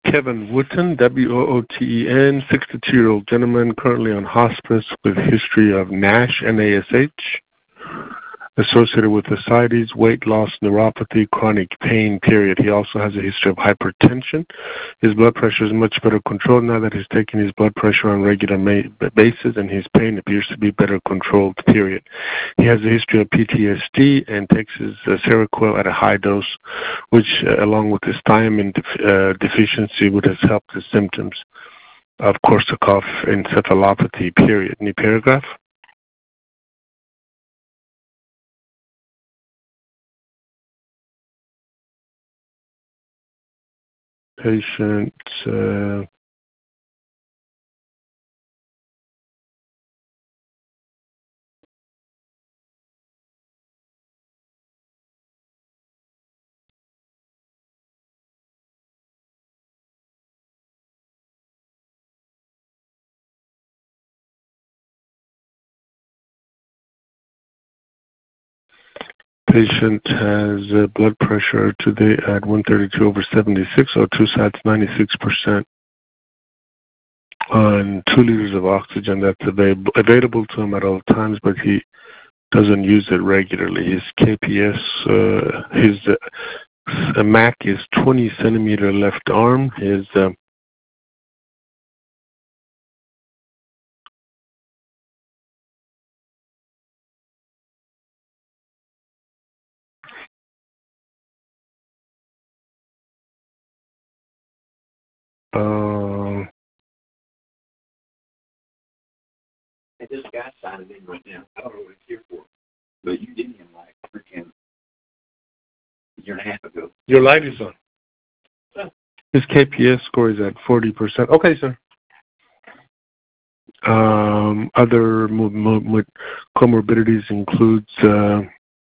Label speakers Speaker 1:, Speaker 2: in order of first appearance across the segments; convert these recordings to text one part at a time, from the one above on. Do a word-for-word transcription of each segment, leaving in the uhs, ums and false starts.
Speaker 1: Kevin Wooten, W O O T E N, sixty-two-year-old gentleman currently on hospice with history of NASH, N A S H, associated with ascites, weight loss, neuropathy, chronic pain, period. He also has a history of hypertension. His blood pressure is much better controlled now that he's taking his blood pressure on a regular ma- basis, and his pain appears to be better controlled, period. He has a history of P T S D and takes his uh, Seroquel at a high dose, which, uh, along with his thiamine def- uh, deficiency, would have helped the symptoms of Korsakoff encephalopathy, period. Any paragraph? Patient, uh, patient has uh, blood pressure today at one thirty-two over seventy-six, or two sats ninety-six percent on two liters of oxygen that's available, available to him at all times, but he doesn't use it regularly. His K P S, uh, his uh, M A C is twenty centimeter left arm. His uh, uh,
Speaker 2: Hey, this guy signed in right now. I don't know what it's here for, but you did him like freaking a year and a half ago.
Speaker 1: your light is on. His K P S score is at forty percent. Okay, sir. Um, other mo- mo- mo- comorbidities includes uh,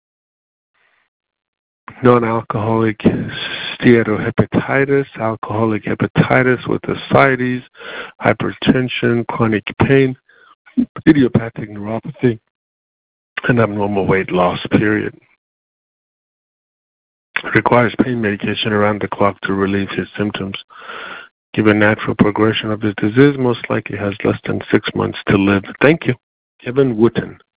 Speaker 1: non-alcoholic steatohepatitis, alcoholic hepatitis with ascites, hypertension, chronic pain, idiopathic neuropathy, and abnormal weight loss, period. Requires pain medication around the clock to relieve his symptoms. Given natural progression of his disease, most likely has less than six months to live. Thank you. Kevin Wooten.